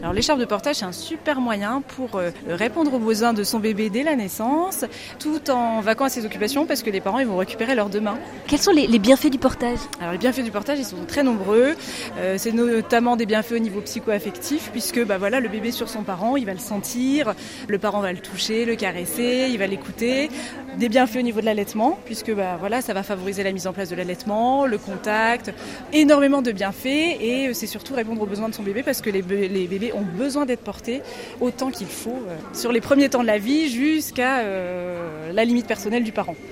Alors l'écharpe de portage, c'est un super moyen pour répondre aux besoins de son bébé dès la naissance, tout en vaquant à ses occupations parce que les parents ils vont récupérer leurs deux mains. Quels sont les bienfaits du portage ? Alors les bienfaits du portage, ils sont très nombreux. C'est notamment des bienfaits au niveau psycho-affectif puisque le bébé sur son parent, il va le sentir, le parent va le toucher, le caresser, il va l'écouter. Des bienfaits au niveau de l'allaitement puisque ça va favoriser la mise en place de l'allaitement, le contact, énormément de bienfaits et c'est surtout répondre aux besoins de son bébé parce que les bébés ont besoin d'être portés autant qu'il faut sur les premiers temps de la vie jusqu'à la limite personnelle du parent.